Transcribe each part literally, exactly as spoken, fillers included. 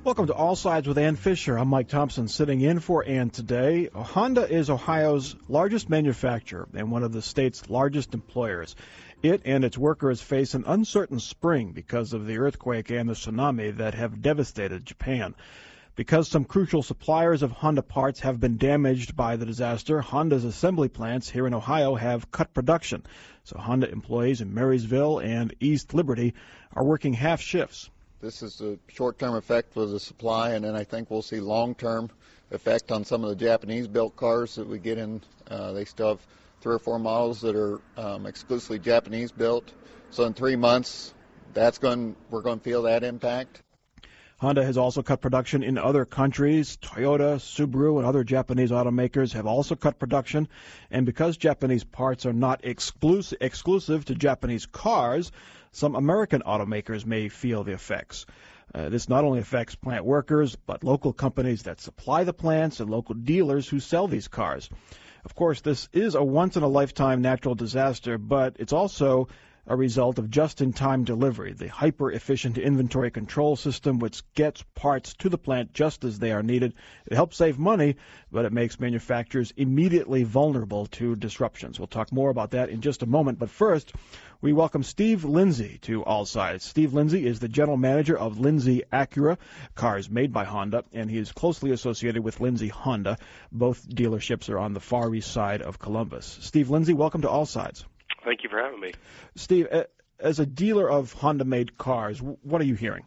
Welcome to All Sides with Ann Fisher. I'm Mike Thompson sitting in for Ann today. Honda is Ohio's largest manufacturer and one of the state's largest employers. It and its workers face an uncertain spring because of the earthquake and the tsunami that have devastated Japan. Because some crucial suppliers of Honda parts have been damaged by the disaster, Honda's assembly plants here in Ohio have cut production. So Honda employees in Marysville and East Liberty are working half shifts. This is a short-term effect for the supply, and then I think we'll see long-term effect on some of the Japanese-built cars that we get in. Uh, they still have three or four models that are um, exclusively Japanese-built. So in three months, that's going. We're going to feel that impact. Honda has also cut production in other countries. Toyota, Subaru, and other Japanese automakers have also cut production. And because Japanese parts are not exclusive, exclusive to Japanese cars, some American automakers may feel the effects. Uh, this not only affects plant workers, but local companies that supply the plants and local dealers who sell these cars. Of course, this is a once-in-a-lifetime natural disaster, but it's also a result of just-in-time delivery, the hyper-efficient inventory control system which gets parts to the plant just as they are needed. It helps save money, but it makes manufacturers immediately vulnerable to disruptions. We'll talk more about that in just a moment, but first, we welcome Steve Lindsay to All Sides. Steve Lindsay is the general manager of Lindsay Acura, cars made by Honda, and he is closely associated with Lindsay Honda. Both dealerships are on the far east side of Columbus. Steve Lindsay, welcome to All Sides. Thank you for having me. Steve, as a dealer of Honda-made cars, what are you hearing?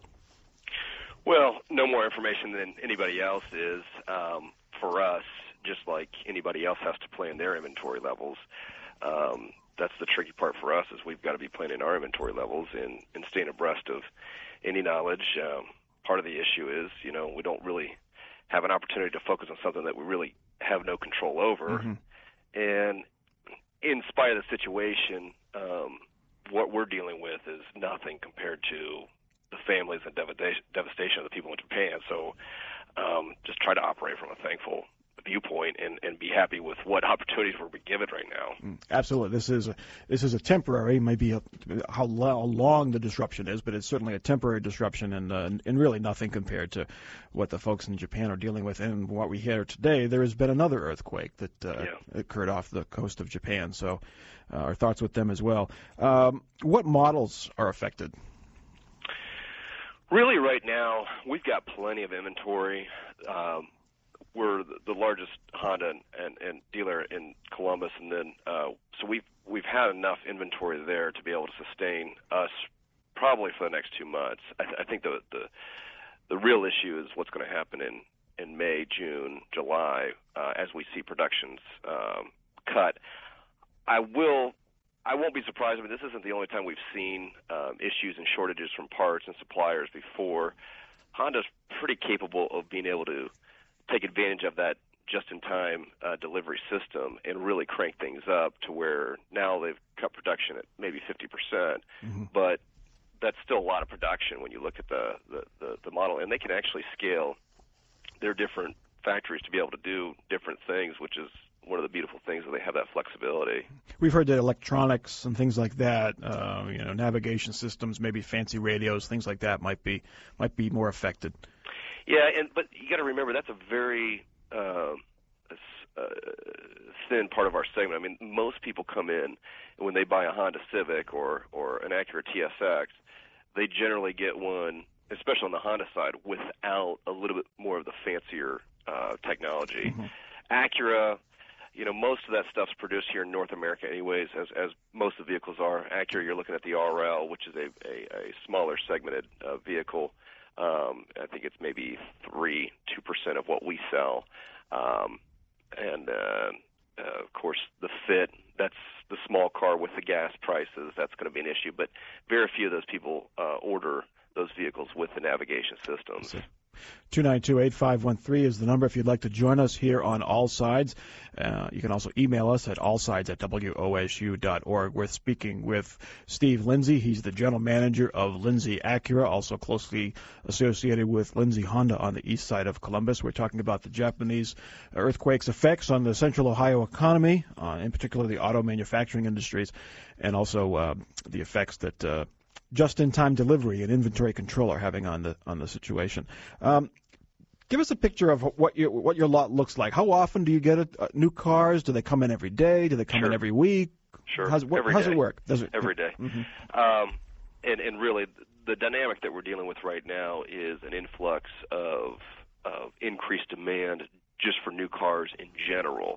Well, no more information than anybody else is. Um, for us, just like anybody else has to plan their inventory levels, um, that's the tricky part for us is we've got to be planning our inventory levels and, and staying abreast of any knowledge. Um, part of the issue is, you know, we don't really have an opportunity to focus on something that we really have no control over. Mm-hmm. And in spite of the situation, um, what we're dealing with is nothing compared to the families and devastation of the people in Japan. So um, just try to operate from a thankful viewpoint and, and be happy with what opportunities we're given right now. Absolutely. This is a, this is a temporary, maybe a, how long the disruption is, but it's certainly a temporary disruption and, uh, and really nothing compared to what the folks in Japan are dealing with. And what we hear today, there has been another earthquake that uh, yeah. occurred off the coast of Japan. So uh, our thoughts with them as well. Um, what models are affected? Really right now, we've got plenty of inventory. Um, We're the largest Honda and, and, and dealer in Columbus, and then uh, so we've we've had enough inventory there to be able to sustain us probably for the next two months. I, th- I think the, the the real issue is what's going to happen in, in May, June, July uh, as we see productions um, cut. I will. I won't be surprised. I mean, this isn't the only time we've seen um, issues and shortages from parts and suppliers before. Honda's pretty capable of being able to take advantage of that just-in-time uh, delivery system and really crank things up to where now they've cut production at maybe fifty percent, mm-hmm. but that's still a lot of production when you look at the, the, the, the model. And they can actually scale their different factories to be able to do different things, which is one of the beautiful things that they have that flexibility. We've heard that electronics and things like that, uh, you know, navigation systems, maybe fancy radios, things like that might be might be more affected. Yeah, and but you got to remember that's a very uh, uh, thin part of our segment. I mean, most people come in and when they buy a Honda Civic or or an Acura T S X, they generally get one, especially on the Honda side, without a little bit more of the fancier uh, technology. Mm-hmm. Acura, you know, most of that stuff's produced here in North America, anyways, as as most of the vehicles are. Acura, you're looking at the R L, which is a a, a smaller segmented uh, vehicle. Um, I think it's maybe three, two percent of what we sell, um, and uh, uh, of course the Fit. That's the small car with the gas prices. That's going to be an issue, but very few of those people uh, order those vehicles with the navigation systems. two nine two, eight five one three is the number if you'd like to join us here on All Sides. Uh, you can also email us at allsides at w o s u dot org. We're speaking with Steve Lindsay. He's the general manager of Lindsay Acura, also closely associated with Lindsay Honda on the east side of Columbus. We're talking about the Japanese earthquake's effects on the central Ohio economy, uh, in particular the auto manufacturing industries, and also uh, the effects that uh, just-in-time delivery and inventory control are having on the on the situation. Um, give us a picture of what your what your lot looks like. How often do you get uh, new cars? Do they come in every day? Do they come Sure. in every week? Sure. How's, what, every how's day. it work? Does it every day? Mm-hmm. Um, and and really, the dynamic that we're dealing with right now is an influx of of increased demand just for new cars in general.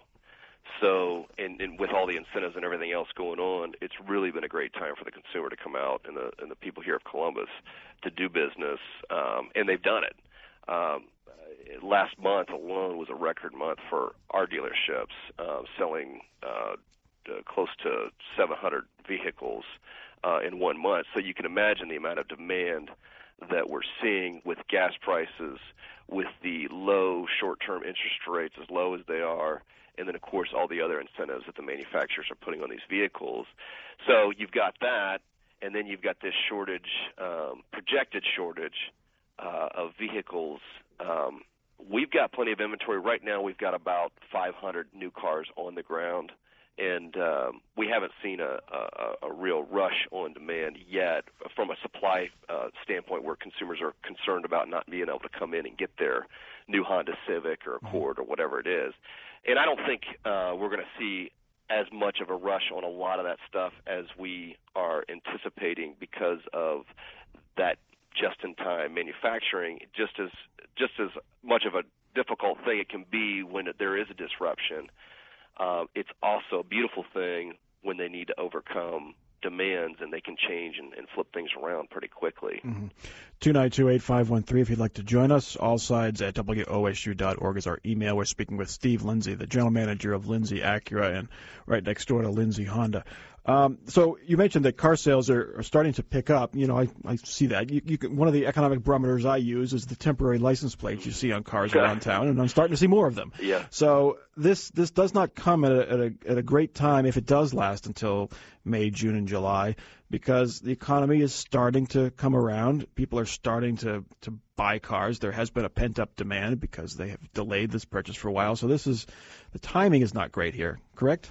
So, and, and with all the incentives and everything else going on, it's really been a great time for the consumer to come out and the and the people here of Columbus to do business, um, and they've done it. Um, last month alone was a record month for our dealerships, uh, selling uh, uh, close to seven hundred vehicles uh, in one month. So you can imagine the amount of demand that we're seeing with gas prices, with the low short-term interest rates as low as they are, and then, of course, all the other incentives that the manufacturers are putting on these vehicles. So you've got that, and then you've got this shortage, um, projected shortage uh, of vehicles. Um, we've got plenty of inventory. Right now we've got about five hundred new cars on the ground, and um, we haven't seen a, a, a real rush on demand yet from a supply uh, standpoint where consumers are concerned about not being able to come in and get their new Honda Civic or Accord or whatever it is. And I don't think uh, we're going to see as much of a rush on a lot of that stuff as we are anticipating because of that just-in-time manufacturing. Just as just as much of a difficult thing it can be when there is a disruption, uh, it's also a beautiful thing when they need to overcome demands and they can change and, and flip things around pretty quickly. Mm-hmm. two nine two, eight five one three if you'd like to join us. All sides at W O S U dot org is our email. We're speaking with Steve Lindsay, the general manager of Lindsay Acura, and right next door to Lindsay Honda. Um, so you mentioned that car sales are, are starting to pick up. You know, I, I see that. You, you can, one of the economic barometers I use is the temporary license plates you see on cars around town, and I'm starting to see more of them. Yeah. So this this does not come at a, at a at a great time if it does last until May, June, and July, because the economy is starting to come around. People are starting to, to buy cars. There has been a pent-up demand because they have delayed this purchase for a while. So this is the timing is not great here, correct?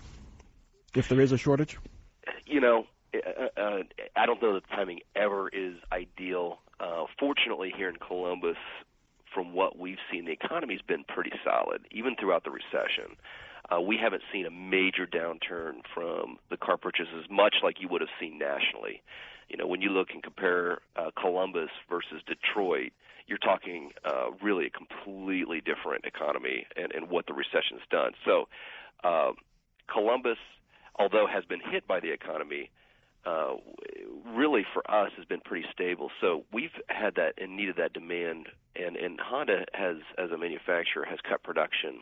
If there is a shortage? You know, uh, uh, I don't know that the timing ever is ideal. Uh, fortunately, here in Columbus, from what we've seen, the economy's been pretty solid, even throughout the recession. Uh, we haven't seen a major downturn from the car purchases, much like you would have seen nationally. You know, when you look and compare uh, Columbus versus Detroit, you're talking uh, really a completely different economy and, and what the recession's done. So uh, Columbus, although has been hit by the economy, uh, really for us has been pretty stable. So we've had that and needed that demand, and, and Honda has, as a manufacturer, has cut production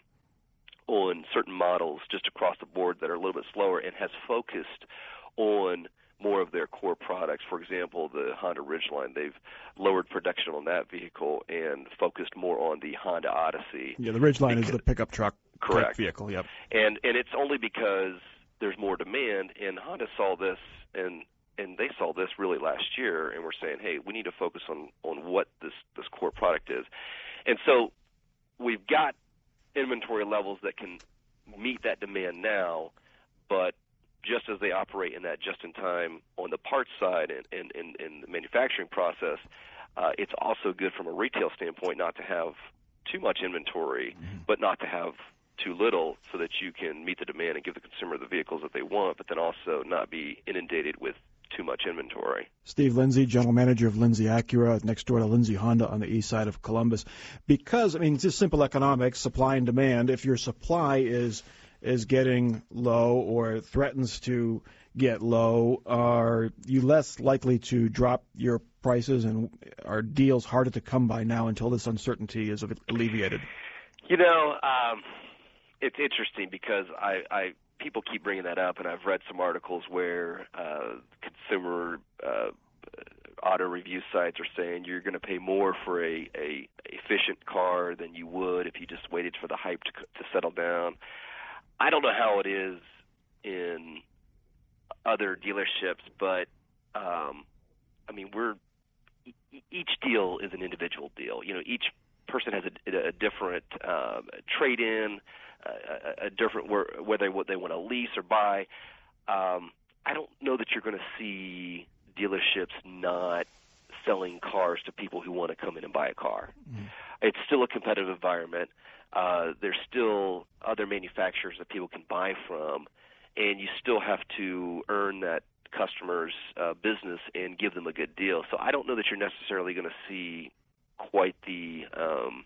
on certain models just across the board that are a little bit slower and has focused on more of their core products. For example, the Honda Ridgeline, they've lowered production on that vehicle and focused more on the Honda Odyssey. Yeah, the Ridgeline is the pickup truck correct vehicle, yep. And and it's only because there's more demand, and Honda saw this, and and they saw this really last year, and we're saying, hey, we need to focus on, on what this, this core product is. And so we've got inventory levels that can meet that demand now, but just as they operate in that just-in-time on the parts side and in and, and, and the manufacturing process, uh, it's also good from a retail standpoint not to have too much inventory, mm-hmm. but not to have too little, so that you can meet the demand and give the consumer the vehicles that they want, but then also not be inundated with too much inventory. Steve Lindsay, general manager of Lindsay Acura, next door to Lindsay Honda on the east side of Columbus. Because, I mean, it's just simple economics, supply and demand. If your supply is is getting low or threatens to get low, are you less likely to drop your prices, and are deals harder to come by now until this uncertainty is alleviated? You know, um, it's interesting because I, I people keep bringing that up, and I've read some articles where uh, consumer uh, auto review sites are saying you're going to pay more for a, a efficient car than you would if you just waited for the hype to, to settle down. I don't know how it is in other dealerships, but um, I mean, we're each deal is an individual deal. You know, each person has a, a different um, trade-in, a, a different whether what they want to lease or buy. Um, I don't know that you're going to see dealerships not selling cars to people who want to come in and buy a car. Mm. It's still a competitive environment. Uh, there's still other manufacturers that people can buy from, and you still have to earn that customer's uh, business and give them a good deal. So I don't know that you're necessarily going to see quite the um,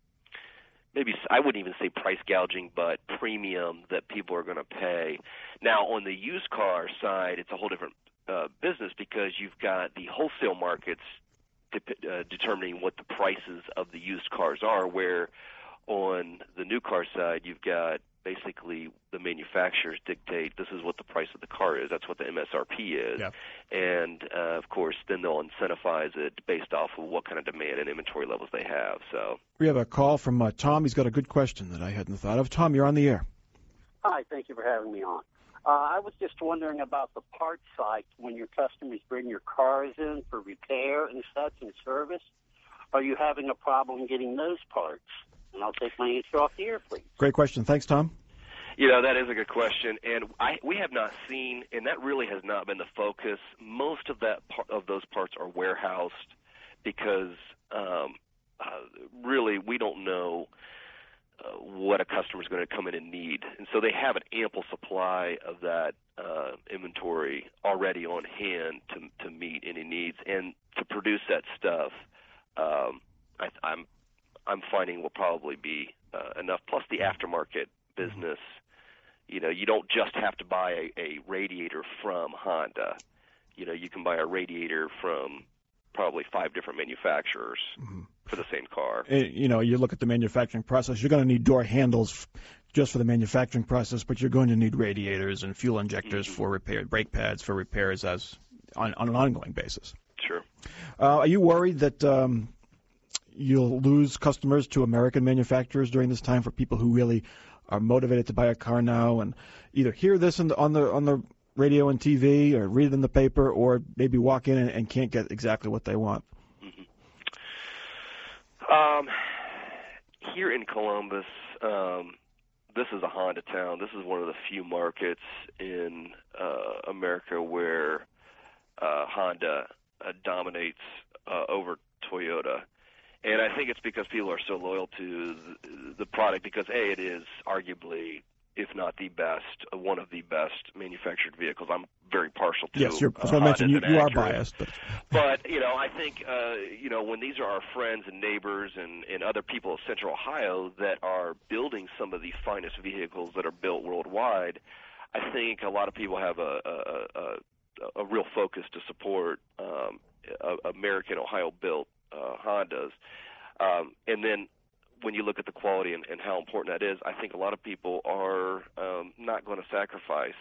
maybe I wouldn't even say price gouging, but premium that people are going to pay. Now, on the used car side, it's a whole different uh, business because you've got the wholesale markets de- uh, determining what the prices of the used cars are, where on the new car side, you've got basically the manufacturers dictate this is what the price of the car is. That's what the M S R P is. Yeah. And, uh, of course, then they'll incentivize it based off of what kind of demand and inventory levels they have. So we have a call from uh, Tom. He's got a good question that I hadn't thought of. Tom, you're on the air. Hi, thank you for having me on. Uh, I was just wondering about the parts side when your customers bring your cars in for repair and such and service. Are you having a problem getting those parts? And I'll take my answer off the air, please. Great question. Thanks, Tom. You know, that is a good question, and I, we have not seen, and that really has not been the focus. Most of that part, of those parts are warehoused because um, uh, really we don't know uh, what a customer is going to come in and need, and so they have an ample supply of that uh, inventory already on hand to to meet any needs and to produce that stuff. Um, I, I'm I'm finding will probably be uh, enough. Plus the aftermarket business. You know, you don't just have to buy a, a radiator from Honda. You know, you can buy a radiator from probably five different manufacturers mm-hmm. for the same car. And, you know, you look at the manufacturing process, you're going to need door handles just for the manufacturing process, but you're going to need radiators and fuel injectors mm-hmm. for repair, brake pads for repairs as on, on an ongoing basis. Sure. Uh, are you worried that um, you'll lose customers to American manufacturers during this time for people who really are motivated to buy a car now and either hear this in the, on the on the radio and T V or read it in the paper or maybe walk in and, and can't get exactly what they want? Mm-hmm. Um, here in Columbus, um, this is a Honda town. This is one of the few markets in uh, America where uh, Honda uh, dominates uh, over Toyota. And I think it's because people are so loyal to the, the product because, A, it is arguably, if not the best, uh, one of the best manufactured vehicles. I'm very partial to Yes, you're, uh, so I mentioned you, you are Acura. biased. But, but you know, I think, uh, you know, when these are our friends and neighbors and, and other people of Central Ohio that are building some of the finest vehicles that are built worldwide, I think a lot of people have a, a, a, a real focus to support um, American, Ohio-built Uh, Hondas. Um, and then when you look at the quality and, and how important that is, I think a lot of people are um, not going to sacrifice.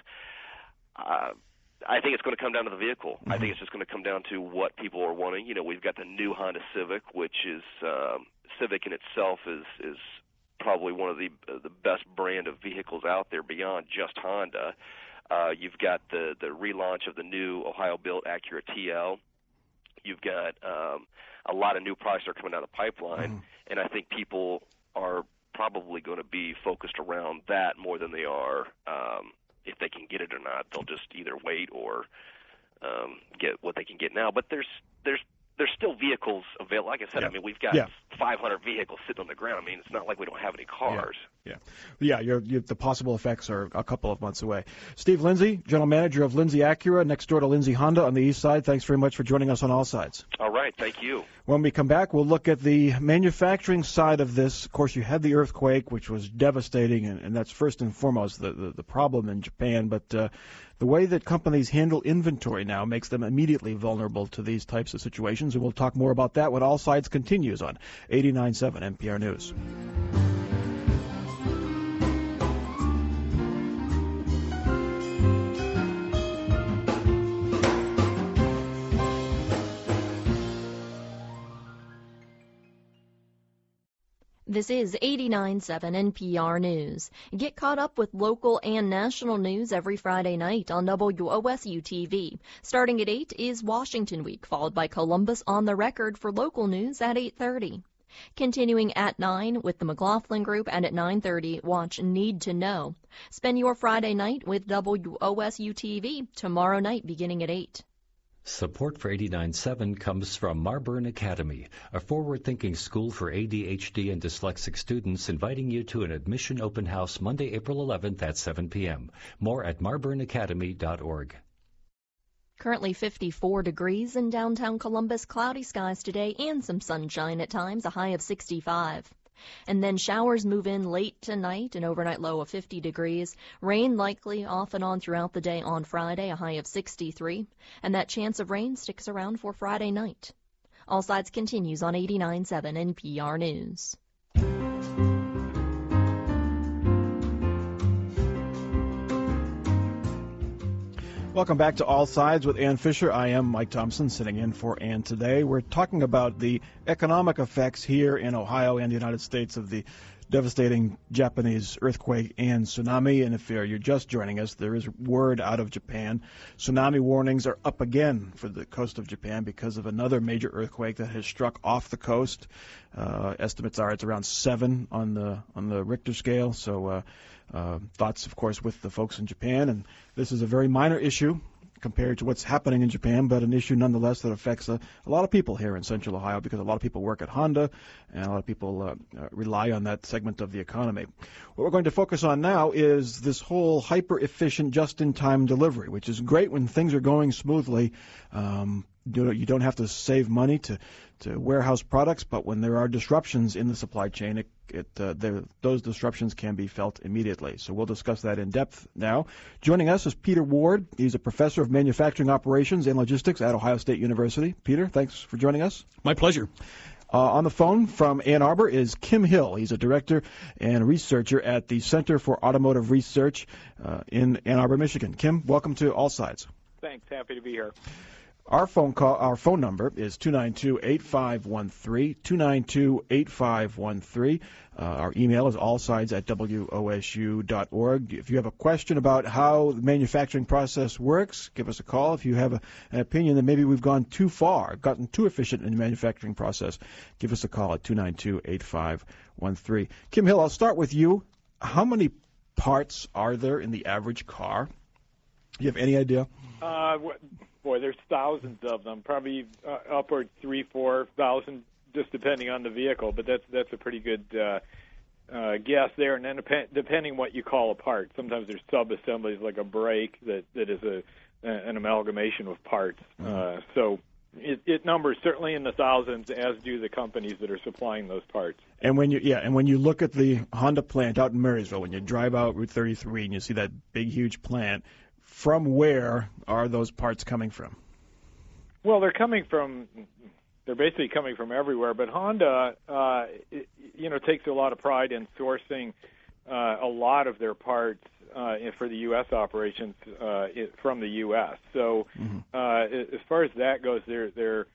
Uh, I think it's going to come down to the vehicle. Mm-hmm. I think it's just going to come down to what people are wanting. You know, we've got the new Honda Civic, which is um, Civic in itself is is probably one of the uh, the best brand of vehicles out there beyond just Honda. Uh, you've got the the relaunch of the new Ohio-built Acura T L. You've got um, a lot of new products that are coming down the pipeline, mm-hmm. and I think people are probably going to be focused around that more than they are um, if they can get it or not. They'll just either wait or um, get what they can get now. But there's there's there's still vehicles available. Like I said, yeah. I mean, we've got yeah. five hundred vehicles sitting on the ground. I mean, it's not like we don't have any cars. Yeah, yeah, yeah you're, you're, the possible effects are a couple of months away. Steve Lindsay, General Manager of Lindsay Acura, next door to Lindsay Honda on the east side. Thanks very much for joining us on All Sides. All right, thank you. When we come back, we'll look at the manufacturing side of this. Of course, you had the earthquake, which was devastating, and, and that's first and foremost the, the, the problem in Japan. But uh, the way that companies handle inventory now makes them immediately vulnerable to these types of situations, and we'll talk more about that when All Sides continues on eighty-nine point seven N P R News. This is eighty-nine point seven N P R News. Get caught up with local and national news every Friday night on W O S U T V. Starting at eight is Washington Week, followed by Columbus on the Record for local news at eight thirty. Continuing at nine with the McLaughlin Group, and at nine thirty, watch Need to Know. Spend your Friday night with W O S U T V tomorrow night beginning at eight. Support for eighty-nine point seven comes from Marburn Academy, a forward-thinking school for A D H D and dyslexic students, inviting you to an admission open house Monday, April eleventh at seven p.m. More at marburn academy dot org. Currently fifty-four degrees in downtown Columbus, cloudy skies today and some sunshine at times, a high of sixty-five. And then showers move in late tonight, an overnight low of fifty degrees. Rain likely off and on throughout the day on Friday, a high of sixty-three. And that chance of rain sticks around for Friday night. All Sides continues on eighty-nine point seven N P R News. Welcome back to All Sides with Ann Fisher. I am Mike Thompson, sitting in for Ann today. We're talking about the economic effects here in Ohio and the United States of the devastating Japanese earthquake and tsunami. And if you're just joining us, there is word out of Japan. Tsunami warnings are up again for the coast of Japan because of another major earthquake that has struck off the coast. Uh, estimates are it's around seven on the on the Richter scale. So uh, uh, thoughts, of course, with the folks in Japan. And this is a very minor issue compared to what's happening in Japan, but an issue nonetheless that affects a, a lot of people here in Central Ohio because a lot of people work at Honda and a lot of people uh, uh, rely on that segment of the economy. What we're going to focus on now is this whole hyper-efficient just-in-time delivery, which is great when things are going smoothly. Um, you know, you don't have to save money to, to warehouse products, but when there are disruptions in the supply chain, it, it, uh, those disruptions can be felt immediately. So we'll discuss that in depth now. Joining us is Peter Ward. He's a professor of manufacturing operations and logistics at Ohio State University. Peter, thanks for joining us. My pleasure. Uh, on the phone from Ann Arbor is Kim Hill. He's a director and researcher at the Center for Automotive Research uh, in Ann Arbor, Michigan. Kim, welcome to All Sides. Thanks. Happy to be here. Our phone call, our phone number is two nine two, eight five one three, two nine two, eight five one three. Uh, our email is allsides at w o s u dot org. If you have a question about how the manufacturing process works, give us a call. If you have a, an opinion that maybe we've gone too far, gotten too efficient in the manufacturing process, give us a call at two nine two, eight five one three. Kim Hill, I'll start with you. How many parts are there in the average car? Do you have any idea? Uh, boy, there's thousands of them, probably uh, upward three, four thousand, just depending on the vehicle. But that's that's a pretty good uh, uh, guess there. And then dep- depending what you call a part, sometimes there's sub-assemblies like a brake that, that is a an amalgamation of parts. Mm-hmm. Uh, so it, it numbers certainly in the thousands, as do the companies that are supplying those parts. And when you yeah, and when you look at the Honda plant out in Marysville, when you drive out Route thirty-three and you see that big, huge plant, from where are those parts coming from? Well, they're coming from, they're basically coming from everywhere. But Honda, uh, it, you know, takes a lot of pride in sourcing uh, a lot of their parts uh, for the U S operations uh, it, from the U S. So, mm-hmm. uh, as far as that goes, they're they're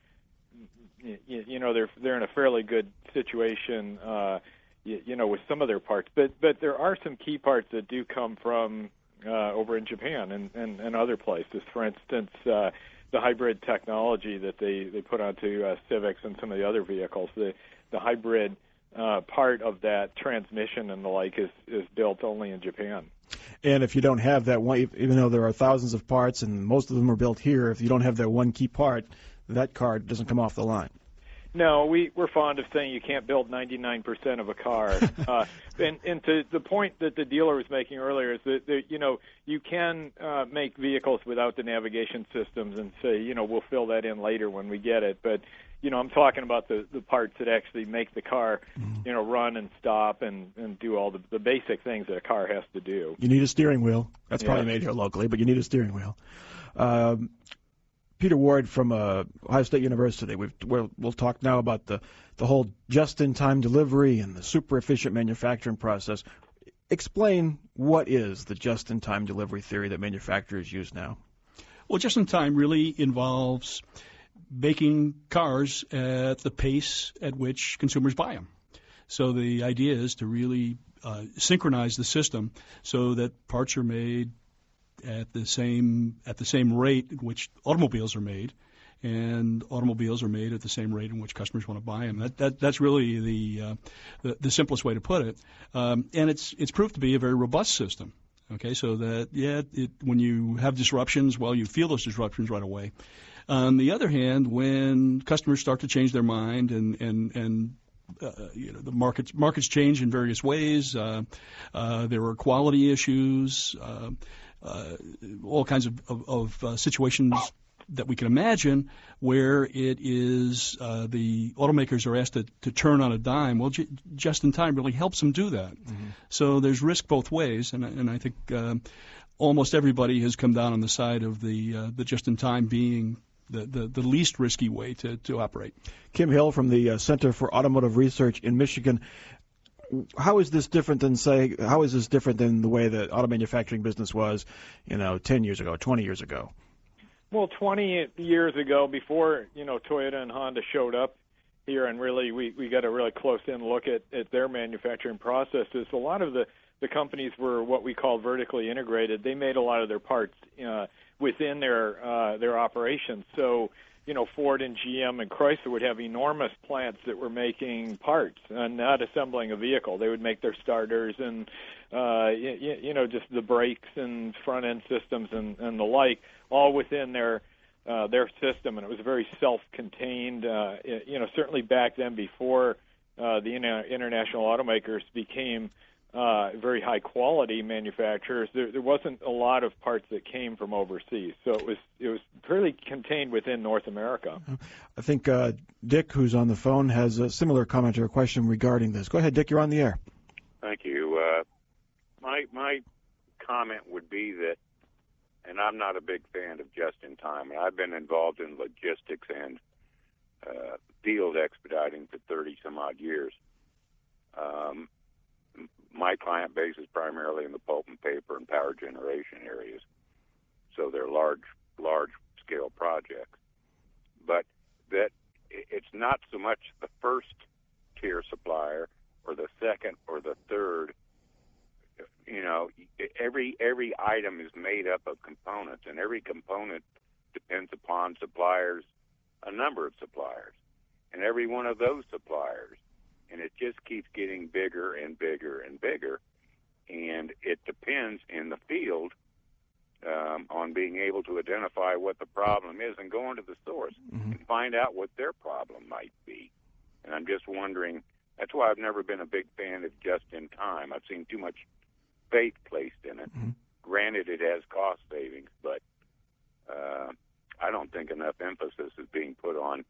you, you know they're they're in a fairly good situation, uh, you, you know, with some of their parts. But but there are some key parts that do come from Uh, over in Japan and, and, and other places. For instance, uh, the hybrid technology that they, they put onto uh, Civics and some of the other vehicles, the, the hybrid uh, part of that transmission and the like is, is built only in Japan. And if you don't have that one, even though there are thousands of parts and most of them are built here, if you don't have that one key part, that car doesn't come off the line. No, we, we're fond of saying you can't build ninety-nine percent of a car. uh, and, and to the point that the dealer was making earlier is that, that you know, you can uh, make vehicles without the navigation systems and say, you know, we'll fill that in later when we get it. But, you know, I'm talking about the, the parts that actually make the car, mm-hmm. you know, run and stop and, and do all the, the basic things that a car has to do. You need a steering wheel. That's yeah. probably made here locally, but you need a steering wheel. Um, Peter Ward from uh, Ohio State University. We've, we'll, we'll talk now about the, the whole just-in-time delivery and the super-efficient manufacturing process. Explain what is the just-in-time delivery theory that manufacturers use now? Well, just-in-time really involves making cars at the pace at which consumers buy them. So the idea is to really uh, synchronize the system so that parts are made at the same at the same rate at which automobiles are made, and automobiles are made at the same rate in which customers want to buy them. That, that that's really the, uh, the the simplest way to put it, um, and it's it's proved to be a very robust system. Okay, so that, yeah, it, when you have disruptions, well, you feel those disruptions right away. On the other hand, when customers start to change their mind and, and, and uh, you know, the markets, markets change in various ways, uh, uh, there are quality issues, uh, uh, all kinds of, of, of uh, situations that we can imagine where it is uh, the automakers are asked to, to turn on a dime. Well, j- just-in-time really helps them do that. Mm-hmm. So there's risk both ways, and, and I think uh, almost everybody has come down on the side of the uh, the just-in-time being the, the, the least risky way to, to operate. Kim Hill from the uh, Center for Automotive Research in Michigan. How is this different than, say, how is this different than the way the auto manufacturing business was, you know, ten years ago, twenty years ago? Well, twenty years ago, before, you know, Toyota and Honda showed up here, and really we, we got a really close-in look at, at their manufacturing processes, a lot of the, the companies were what we call vertically integrated. They made a lot of their parts uh, within their uh, their operations. So, you know, Ford and G M and Chrysler would have enormous plants that were making parts and not assembling a vehicle. They would make their starters and, uh, you, you know, just the brakes and front-end systems and, and the like, all within their uh, their system, and it was very self-contained. Uh, you know, certainly back then, before uh, the inter- international automakers became uh, very high-quality manufacturers, there, there wasn't a lot of parts that came from overseas. So it was it was fairly contained within North America. I think uh, Dick, who's on the phone, has a similar comment or a question regarding this. Go ahead, Dick. You're on the air. Thank you. Uh, my my comment would be that, and I'm not a big fan of just-in-time, and I've been involved in logistics and uh, field expediting for thirty-some-odd years. Um, my client base is primarily in the pulp and paper and power generation areas, so they're large, large-scale projects. But that it's not so much the first-tier supplier or the second or the third. You know, every every item is made up of components, and every component depends upon suppliers, a number of suppliers, and every one of those suppliers, and it just keeps getting bigger and bigger and bigger, and it depends in the field um, on being able to identify what the problem is and go into the source mm-hmm. and find out what their problem might be. And I'm just wondering, that's why I've never been a big fan of just-in-time. I've seen too much faith placed in it. Mm-hmm. Granted, it has cost savings, but uh, I don't think enough emphasis is being put on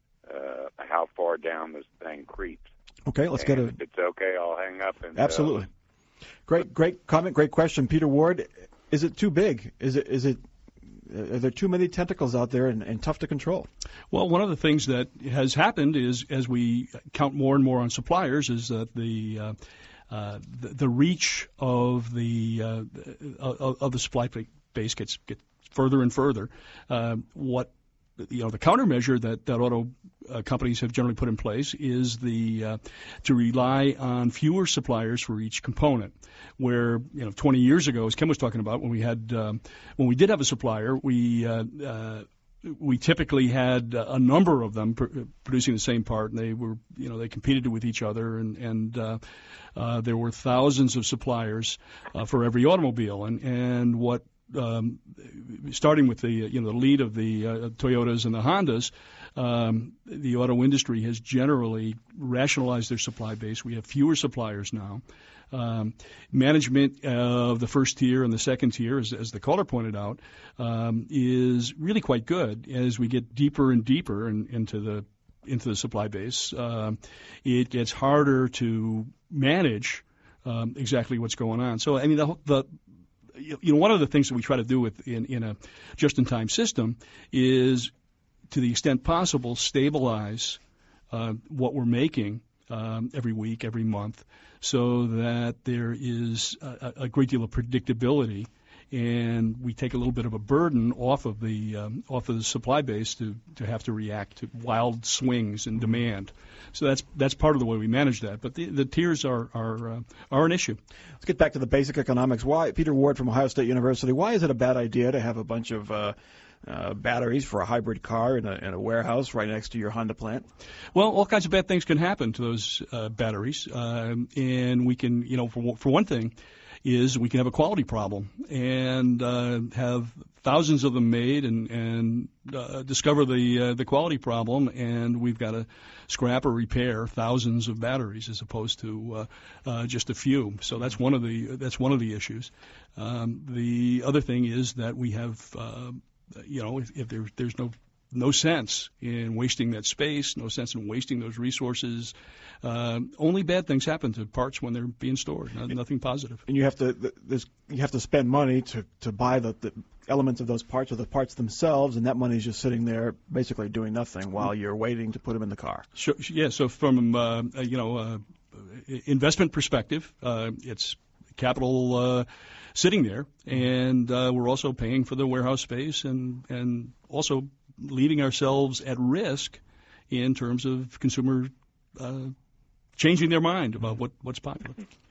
uh, how far down this thing creeps. Okay, let's and get a. If it's okay, I'll hang up. And absolutely. Uh, great, great comment, great question, Peter Ward. Is it too big? Is it? Is it? Are there too many tentacles out there and, and tough to control? Well, one of the things that has happened is, as we count more and more on suppliers, is that the uh, Uh, the, the reach of the uh, of, of the supply base gets gets further and further. Uh, what you know, the countermeasure that that auto uh, companies have generally put in place is the uh, to rely on fewer suppliers for each component. Where you know, twenty years ago, as Kim was talking about, when we had um, when we did have a supplier, we uh, uh, we typically had a number of them pr- producing the same part, and they were, you know, they competed with each other, and and uh, uh, there were thousands of suppliers uh, for every automobile, and and what um, starting with the you know the lead of the uh, Toyotas and the Hondas, um, the auto industry has generally rationalized their supply base. We have fewer suppliers now. Um, management of the first tier and the second tier, as, as the caller pointed out, um, is really quite good. As we get deeper and deeper in, into the into the supply base, uh, it gets harder to manage um, exactly what's going on. So, I mean, the, the you know one of the things that we try to do with in, in a just-in-time system is, to the extent possible, stabilize uh, what we're making um, every week, every month, so that there is a, a great deal of predictability, and we take a little bit of a burden off of the um, off of the supply base to, to have to react to wild swings in demand. So that's that's part of the way we manage that. But the, the tiers are are uh, are an issue. Let's get back to the basic economics. Why, Peter Ward from Ohio State University, why is it a bad idea to have a bunch of uh, Uh, batteries for a hybrid car in a, in a warehouse right next to your Honda plant? Well, all kinds of bad things can happen to those uh, batteries, uh, and we can, you know, for for one thing, is we can have a quality problem and uh, have thousands of them made and, and uh, discover the uh, the quality problem, and we've got to scrap or repair thousands of batteries as opposed to uh, uh, just a few. So that's one of the that's one of the issues. Um, the other thing is that we have, uh, you know, if, if there, there's no no sense in wasting that space, no sense in wasting those resources. Uh, only bad things happen to parts when they're being stored, no, nothing positive. And you have to there's, you have to spend money to, to buy the, the elements of those parts or the parts themselves, and that money is just sitting there basically doing nothing while you're waiting to put them in the car. Sure, yeah, so from uh, you know uh, investment perspective, uh, it's capital uh, sitting there, and uh, we're also paying for the warehouse space and and also leaving ourselves at risk in terms of consumer uh, changing their mind about what, what's popular.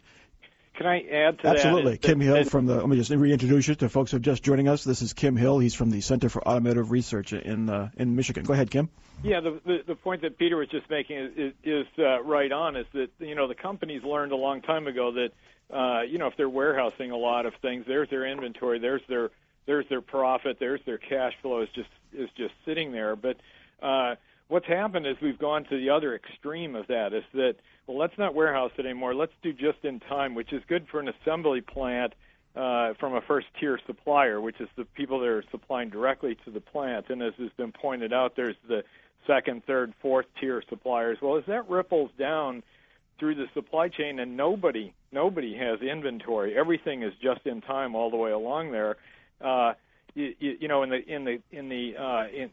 Can I add to Absolutely. that? Absolutely. Kim that, Hill that, from the, let me just reintroduce you to folks who are just joining us. This is Kim Hill. He's from the Center for Automotive Research in uh, in Michigan. Go ahead, Kim. Yeah, the, the the point that Peter was just making is, is, is uh, right on, is that, you know, the companies learned a long time ago that, uh, you know, if they're warehousing a lot of things, there's their inventory, there's their there's their profit, there's their cash flow is just is just sitting there. But uh, what's happened is we've gone to the other extreme of that, is that, well, let's not warehouse it anymore. Let's do just in time, which is good for an assembly plant uh, from a first-tier supplier, which is the people that are supplying directly to the plant. And as has been pointed out, there's the second, third, fourth-tier suppliers. Well, as that ripples down through the supply chain and nobody nobody has inventory, everything is just in time all the way along there. Uh, you, you know, in the in the in the uh, in,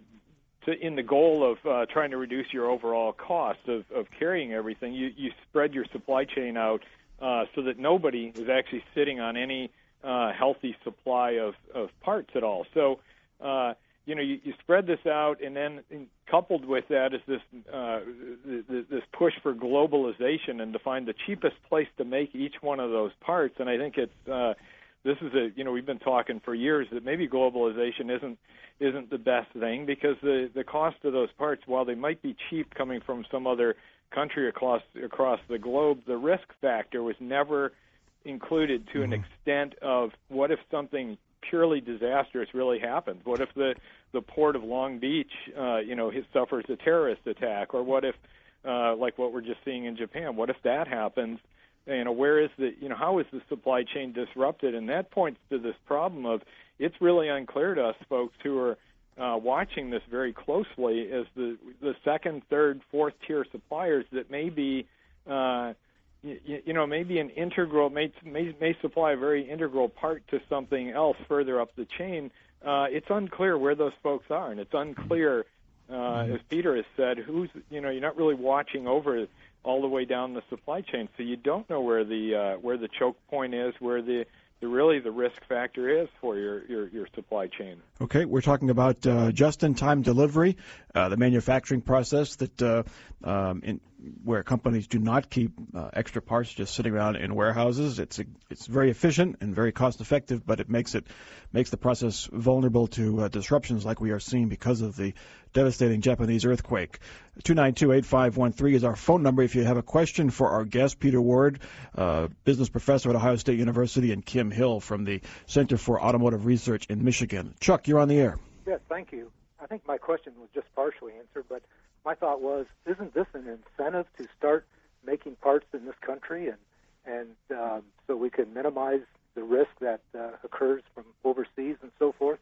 in, in the goal of uh, trying to reduce your overall cost of, of carrying everything, you, you spread your supply chain out uh, so that nobody is actually sitting on any uh, healthy supply of, of parts at all. So, uh, you know, you, you spread this out, and then coupled with that is this uh, this push for globalization and to find the cheapest place to make each one of those parts. And I think it's uh, This is a, you know, we've been talking for years that maybe globalization isn't isn't the best thing, because the, the cost of those parts, while they might be cheap coming from some other country across across the globe, the risk factor was never included to mm-hmm. an extent of what if something purely disastrous really happens? What if the, the port of Long Beach, uh, you know, suffers a terrorist attack? Or what if, uh, like what we're just seeing in Japan, what if that happens? You know, where is the, you know, how is the supply chain disrupted? And that points to this problem of, it's really unclear to us folks who are uh, watching this very closely as the the second, third, fourth tier suppliers that may be, uh, you, you know, maybe an integral, may, may may supply a very integral part to something else further up the chain. Uh, it's unclear where those folks are, and it's unclear, uh, as Peter has said, who's, you know, you're not really watching over all the way down the supply chain, so you don't know where the uh, where the choke point is, where the, the really the risk factor is for your, your, your supply chain. Okay, we're talking about uh, just-in-time delivery, uh, the manufacturing process that uh, um, in, where companies do not keep uh, extra parts just sitting around in warehouses. It's a, it's very efficient and very cost-effective, but it makes it makes the process vulnerable to uh, disruptions like we are seeing because of the devastating Japanese earthquake. two nine two, eight five one three is our phone number if you have a question for our guest, Peter Ward, uh, business professor at Ohio State University, and Kim Hill from the Center for Automotive Research in Michigan. Chuck, you're on the air. Yes, thank you. I think my question was just partially answered, but my thought was, isn't this an incentive to start making parts in this country, and and um, so we can minimize the risk that uh, occurs from overseas and so forth?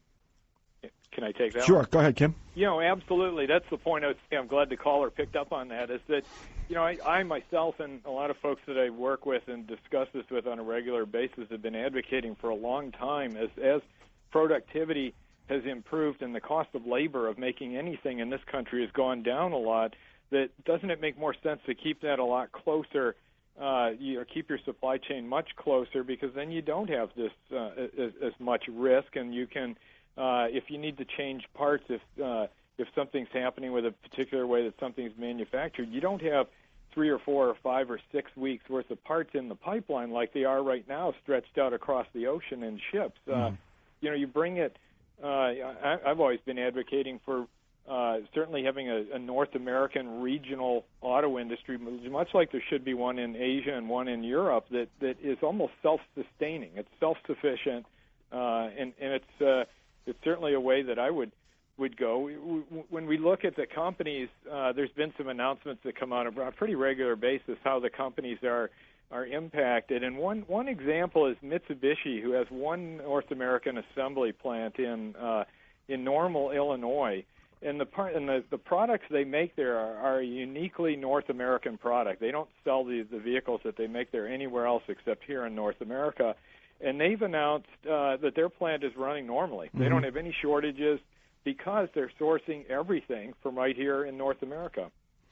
Can I take that Sure. one? Go ahead, Kim. You know, absolutely. That's the point. I was, I'm glad the caller picked up on that, is that, you know, I, I myself and a lot of folks that I work with and discuss this with on a regular basis have been advocating for a long time as, as productivity has improved and the cost of labor of making anything in this country has gone down a lot, that doesn't it make more sense to keep that a lot closer, uh, you know, keep your supply chain much closer, because then you don't have this uh, as, as much risk, and you can, uh, if you need to change parts, if uh, if something's happening with a particular way that something's manufactured, you don't have three or four or five or six weeks worth of parts in the pipeline like they are right now, stretched out across the ocean in ships. Mm. Uh, you know, you bring it. Uh, I, I've always been advocating for uh, certainly having a, a North American regional auto industry, much like there should be one in Asia and one in Europe, that, that is almost self-sustaining. It's self-sufficient, uh, and, and it's uh, it's certainly a way that I would would go. When we look at the companies, uh, there's been some announcements that come out on a pretty regular basis how the companies are are impacted. And one one example is Mitsubishi, who has one North American assembly plant in uh, in Normal, Illinois. And the part and the, the products they make there are, are a uniquely North American product. They don't sell the, the vehicles that they make there anywhere else except here in North America. And they've announced uh, that their plant is running normally. Mm-hmm. They don't have any shortages because they're sourcing everything from right here in North America.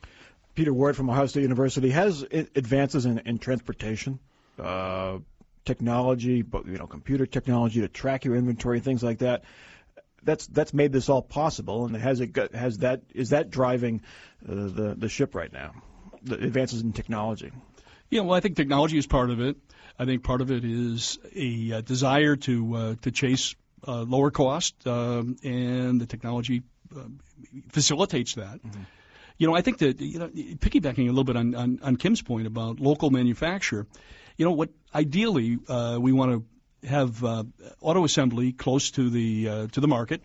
Peter Ward from Ohio State University has advances in, in transportation, uh, technology, but you know, computer technology to track your inventory, things like that. That's that's made this all possible, and has it got, has that is that driving uh, the the ship right now? The advances in technology. Yeah, well, I think technology is part of it. I think part of it is a uh, desire to uh, to chase uh, lower cost, um, and the technology uh, facilitates that. Mm-hmm. You know, I think that, you know, piggybacking a little bit on, on, on Kim's point about local manufacture, you know, what ideally uh, we want to have uh, auto assembly close to the uh, to the market,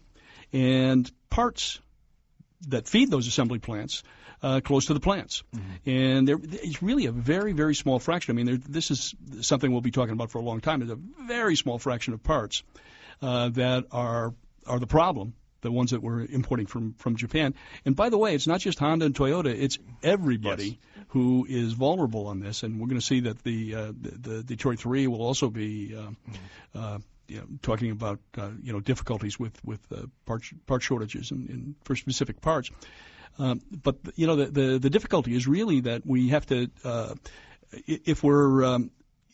and parts that feed those assembly plants uh, close to the plants. Mm-hmm. And there is really a very, very small fraction. I mean, there, this is something we'll be talking about for a long time. There's a very small fraction of parts uh, that are are the problem, the ones that we're importing from, from Japan. And by the way, it's not just Honda and Toyota, it's everybody yes. who is vulnerable on this. And we're going to see that the, uh, the, the Detroit three will also be uh, mm-hmm. uh, you know, talking about uh, you know difficulties with, with uh, part, part shortages in, in, for specific parts. Um, but, you know, the, the, the difficulty is really that we have to, uh, if we're um,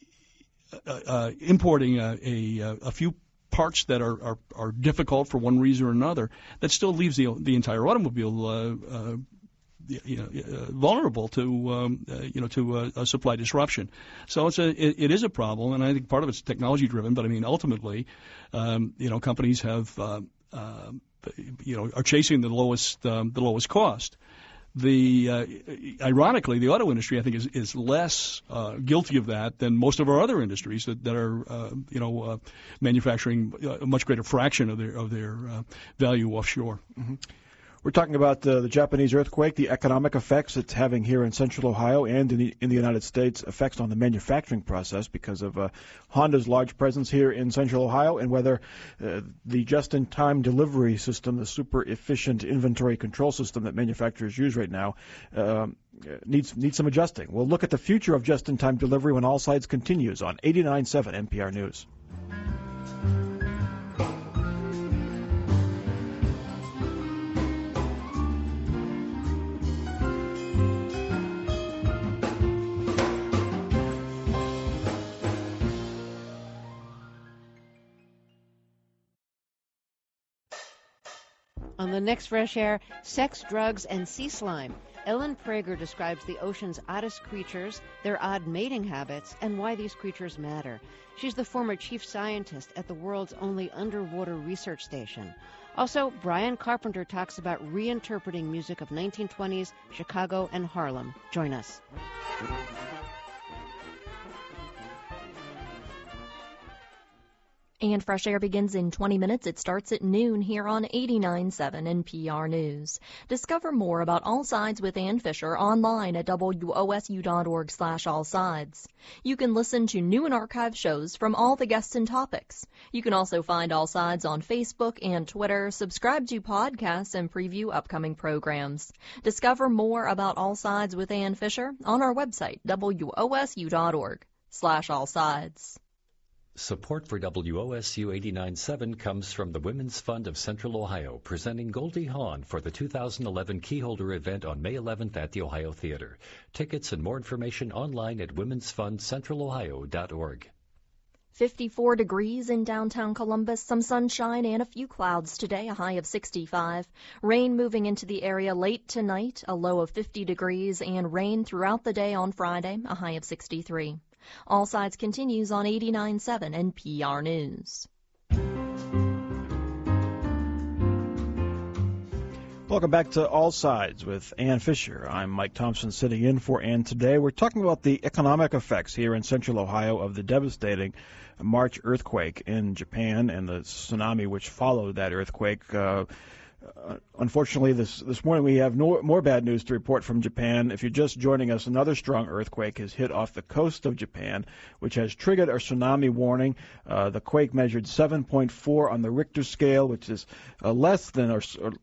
uh, uh, importing a, a, a few parts that are, are, are difficult for one reason or another, that still leaves the the entire automobile uh, uh, you know, uh, vulnerable to um, uh, you know to uh, a supply disruption. So it's a it, it is a problem, and I think part of it's technology driven. But I mean, ultimately, um, you know, companies have uh, uh, you know are chasing the lowest um, the lowest cost. The uh, ironically, the auto industry, I think, is is less uh, guilty of that than most of our other industries that, that are, uh, you know, uh, manufacturing a much great fraction of their of their uh, value offshore. Mm-hmm. We're talking about uh, the Japanese earthquake, the economic effects it's having here in Central Ohio and in the, in the United States, effects on the manufacturing process because of uh, Honda's large presence here in Central Ohio, and whether uh, the just-in-time delivery system, the super efficient inventory control system that manufacturers use right now, uh, needs needs some adjusting. We'll look at the future of just-in-time delivery when All Sides continues on eighty-nine point seven N P R News. On the next Fresh Air, sex, drugs, and sea slime. Ellen Prager describes the ocean's oddest creatures, their odd mating habits, and why these creatures matter. She's the former chief scientist at the world's only underwater research station. Also, Brian Carpenter talks about reinterpreting music of nineteen twenties Chicago and Harlem. Join us. And Fresh Air begins in twenty minutes. It starts at noon here on eighty-nine point seven N P R News. Discover more about All Sides with Ann Fisher online at W O S U dot org slash all sides. You can listen to new and archived shows from all the guests and topics. You can also find All Sides on Facebook and Twitter, subscribe to podcasts, and preview upcoming programs. Discover more about All Sides with Ann Fisher on our website, W O S U dot org slash all sides. Support for W O S U eighty-nine point seven comes from the Women's Fund of Central Ohio, presenting Goldie Hawn for the two thousand eleven Keyholder event on May eleventh at the Ohio Theater. Tickets and more information online at womens fund central ohio dot org. fifty-four degrees in downtown Columbus, some sunshine and a few clouds today, a high of sixty-five. Rain moving into the area late tonight, a low of fifty degrees, and rain throughout the day on Friday, a high of sixty-three. All Sides continues on eighty-nine point seven N P R News. Welcome back to All Sides with Ann Fisher. I'm Mike Thompson sitting in for Ann today. We're talking about the economic effects here in central Ohio of the devastating March earthquake in Japan and the tsunami which followed that earthquake. Uh, Uh, unfortunately, this this morning we have no, more bad news to report from Japan. If you're just joining us, another strong earthquake has hit off the coast of Japan, which has triggered a tsunami warning. Uh, the quake measured seven point four on the Richter scale, which is uh, less than or, or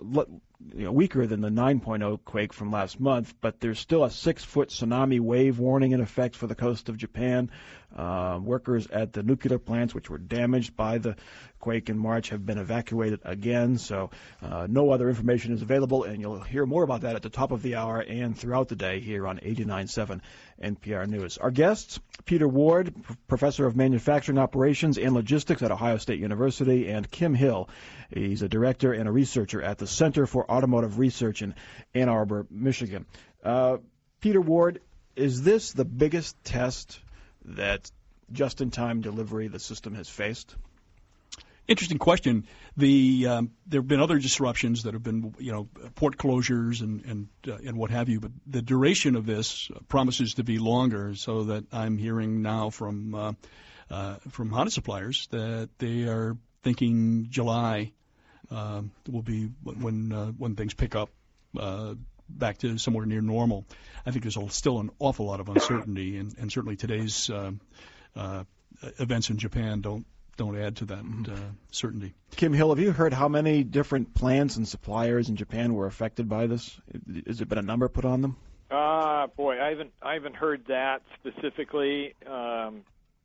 you know, weaker than the nine point oh quake from last month. But there's still a six-foot tsunami wave warning in effect for the coast of Japan. Uh, workers at the nuclear plants, which were damaged by the quake in March, have been evacuated again. So uh, no other information is available, and you'll hear more about that at the top of the hour and throughout the day here on eighty-nine point seven N P R News. Our guests, Peter Ward, p- professor of manufacturing operations and logistics at Ohio State University, and Kim Hill. He's a director and a researcher at the Center for Automotive Research in Ann Arbor, Michigan. Uh, Peter Ward, is this the biggest test that just-in-time delivery the system has faced? Interesting question. The um, there have been other disruptions that have been, you know, port closures and and uh, and what have you. But the duration of this promises to be longer. So that I'm hearing now from uh, uh, from Honda suppliers that they are thinking July uh, will be when uh, when things pick up uh, back to somewhere near normal. I think there's a, still an awful lot of uncertainty, and, and certainly today's uh, uh, events in Japan don't. don't add to that uh, certainty. Kim Hill, have you heard how many different plants and suppliers in Japan were affected by this? Has there been a number put on them? Ah, uh, boy, I haven't I haven't heard that specifically. Um,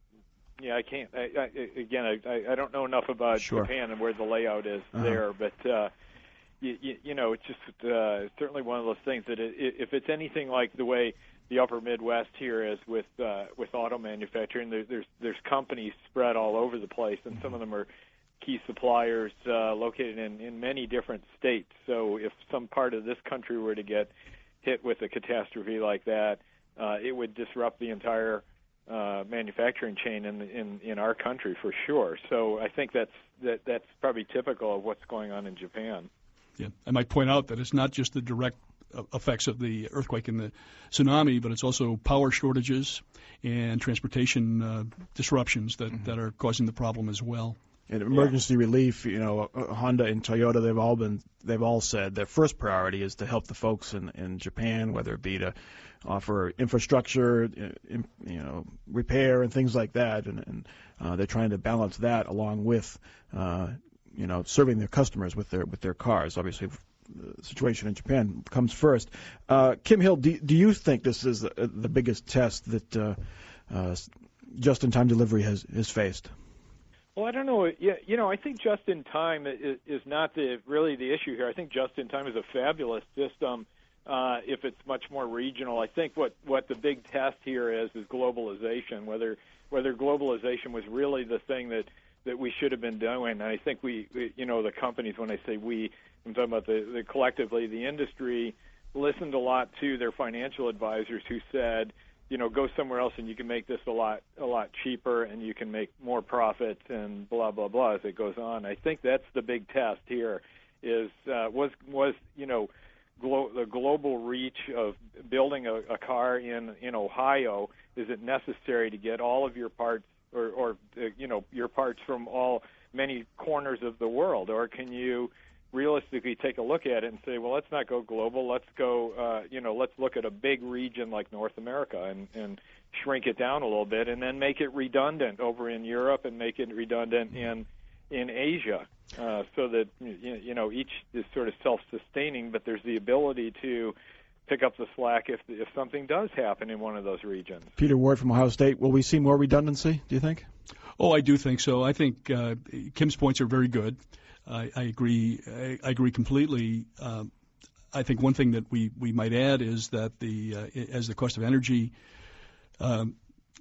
yeah, I can't. I, I, again, I, I don't know enough about sure. Japan and where the layout is uh-huh. there, but uh, you, you, you know, it's just uh, certainly one of those things that it, if it's anything like the way the upper Midwest here is with uh, with auto manufacturing, there, there's there's companies spread all over the place, and some of them are key suppliers uh, located in, in many different states. So if some part of this country were to get hit with a catastrophe like that, uh, it would disrupt the entire uh, manufacturing chain in, in in our country for sure. So I think that's that that's probably typical of what's going on in Japan. Yeah, I might point out that it's not just the direct effects of the earthquake and the tsunami, but it's also power shortages and transportation uh, disruptions that, mm-hmm. that are causing the problem as well. And emergency yeah. relief, you know, Honda and Toyota, they've all been, they've all said their first priority is to help the folks in, in Japan, whether it be to offer infrastructure, you know, repair and things like that, and, and uh, they're trying to balance that along with, uh, you know, serving their customers with their with their cars. Obviously, the situation in Japan comes first. Uh, Kim Hill, do, do you think this is the, the biggest test that uh, uh, just-in-time delivery has, has faced? Well, I don't know. Yeah, you know, I think just-in-time is, is not the really the issue here. I think just-in-time is a fabulous system uh, if it's much more regional. I think what, what the big test here is is globalization, whether whether globalization was really the thing that, that we should have been doing. And I think we, we you know, the companies, when I say we, I'm talking about the, the collectively, the industry listened a lot to their financial advisors who said, you know, go somewhere else and you can make this a lot a lot cheaper and you can make more profits and blah blah blah as it goes on. I think that's the big test here. Is uh, was was you know glo- the global reach of building a, a car in in Ohio? Is it necessary to get all of your parts or, or uh, you know your parts from all many corners of the world, or can you realistically take a look at it and say, well, let's not go global. Let's go, uh, you know, let's look at a big region like North America and, and shrink it down a little bit, and then make it redundant over in Europe and make it redundant in in Asia, uh, so that you know each is sort of self-sustaining, but there's the ability to pick up the slack if if something does happen in one of those regions. Peter Ward from Ohio State. Will we see more redundancy, do you think? Oh, I do think so. I think uh, Kim's points are very good. I, I agree. I, I agree completely. Uh, I think one thing that we, we might add is that the uh, as the cost of energy um,